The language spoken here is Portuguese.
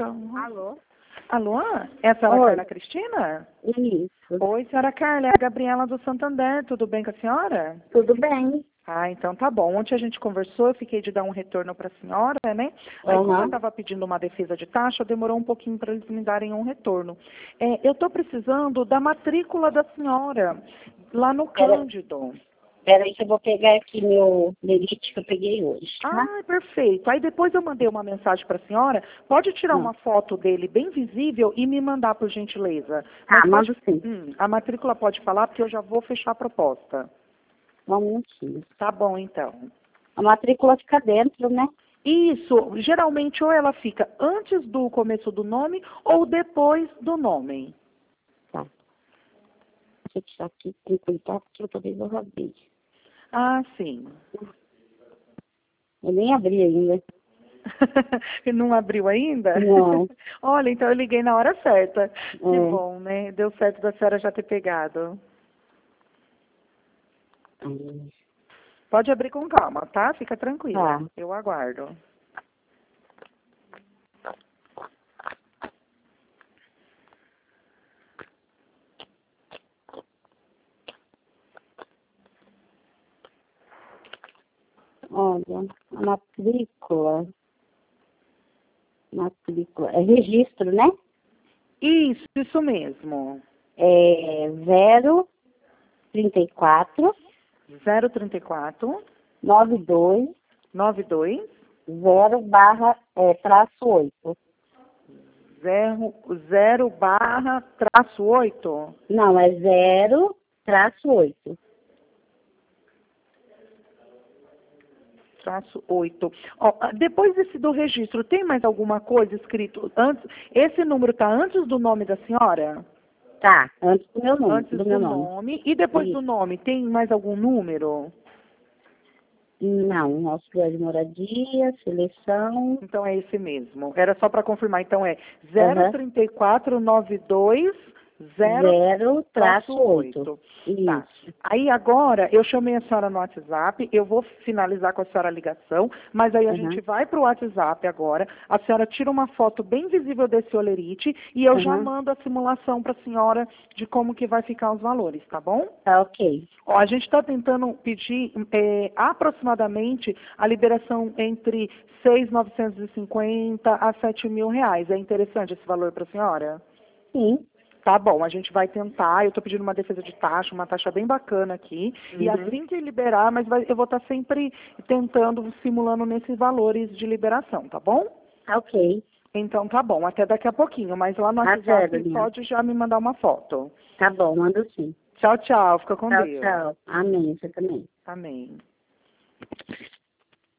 Calma. Alô? Alô? É a senhora Oi. Carla Cristina? Isso. Oi, senhora Carla, é a Gabriela do Santander. Tudo bem com a senhora? Tudo bem? Ah, então tá bom. Ontem a gente conversou, eu fiquei de dar um retorno para a senhora, né? Aí, como eu estava pedindo uma defesa de taxa, demorou um pouquinho para eles me darem um retorno. Eu estou precisando da matrícula da senhora, lá no Cândido. Peraí que eu vou pegar aqui meu lerite que eu peguei hoje, tá? Ah, perfeito. Aí depois eu mandei uma mensagem para a senhora. Pode tirar uma foto dele bem visível e me mandar, por gentileza. Mas mando sim. a matrícula pode falar, porque eu já vou fechar a proposta. Um minutinho. Tá bom, então. A matrícula fica dentro, né? Isso, geralmente ou ela fica antes do começo do nome ou depois do nome. Tá. Deixa eu tirar aqui, tem que cuidar porque eu talvez eu rabei. Ah, sim. Eu nem abri ainda. Não abriu ainda? Não. Olha, então eu liguei na hora certa. Que É. bom, né? Deu certo da senhora já ter pegado. Pode abrir com calma, tá? Fica tranquila. Tá. Eu aguardo. Olha, a matrícula, é registro, né? Isso mesmo. É 034 034 92 92 traço 8. 0/-8. Não, é 0-8. Traço 8. Ó, depois desse do registro, tem mais alguma coisa escrito antes? Esse número está antes do nome da senhora? Tá, antes do meu nome. Antes do nome. E depois do nome, tem mais algum número? Não, nosso lugar de moradia, seleção. Então é esse mesmo. Era só para confirmar. Então é 03492 0-8. Tá. Isso. Aí agora, eu chamei a senhora no WhatsApp, eu vou finalizar com a senhora a ligação, mas aí a gente vai para o WhatsApp agora, a senhora tira uma foto bem visível desse olerite e eu já mando a simulação para a senhora de como que vai ficar os valores, tá bom? Tá, ok. Ó, a gente está tentando pedir aproximadamente a liberação entre 6.950 a 7.000 reais. É interessante esse valor para a senhora? Sim. Tá bom, a gente vai tentar. Eu estou pedindo uma defesa de taxa, uma taxa bem bacana aqui. E assim que liberar, eu vou estar sempre tentando, simulando nesses valores de liberação, tá bom? Tá, ok. Então tá bom, até daqui a pouquinho. Mas lá no WhatsApp pode já me mandar uma foto. Tá bom, mando sim. Tchau, tchau. Fica com Deus. Tchau. Amém, você também. Amém.